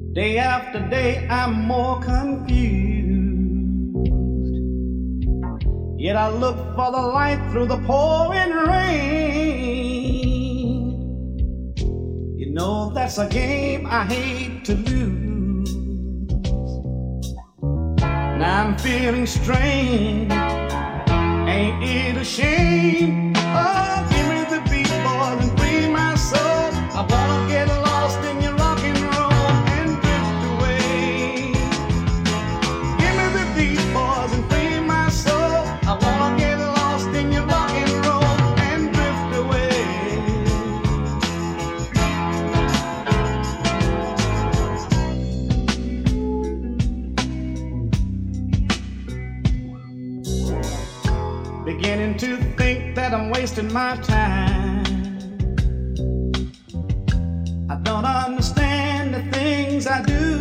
Day after day I'm more confused. Yet I look for the light through the pouring rain. You know that's a game I hate to lose. Now I'm feeling strange. Ain't it a shame? Oh, give me the beat, boys, and free my soul. I wanna get lost in your rock and roll and drift away. Give me the beat, boys, and free my soul. I wanna get lost in your rock and roll and drift away. Beginning to think that I'm wasting my time. I don't understand the things I do.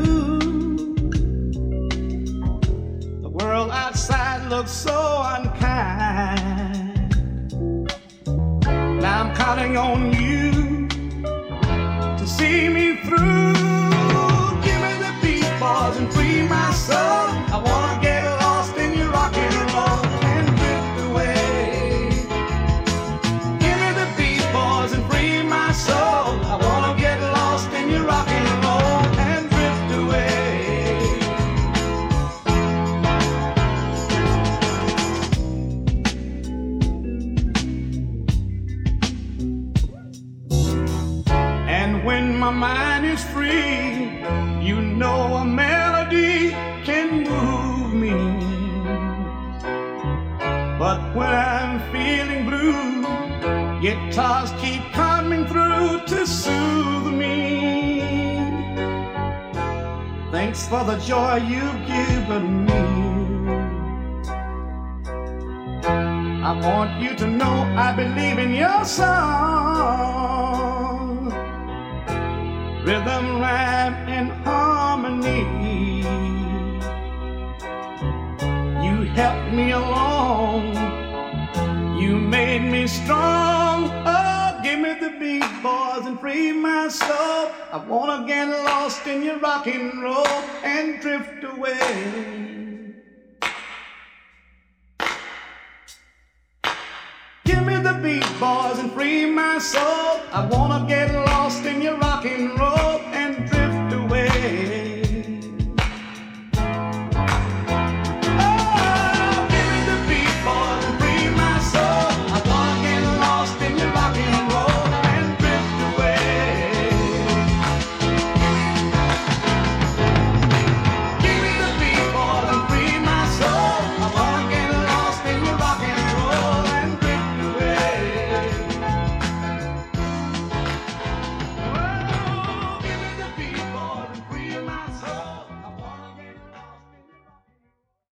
The world outside looks so unkind. Now I'm counting on you to see me through. Give me the beat, boys, and free my soul. I wanna get lost in your rock and roll and drift away. Give me the beat, boys, and free my soul. I wanna get lost in your rock and roll and drift away. And when my mind is free, you know a melody can move me. But when I'm feeling blue, guitars keep coming through to soothe me. Thanks for the joy you've given me. I want you to know I believe in your song. Rhythm, rhyme, and harmony. You helped me along. You made me strong. Oh, give me the beat, boys, and free my soul. I wanna get lost in your rock and roll and drift away. Give me the beat, boys, and free my soul. I wanna get lost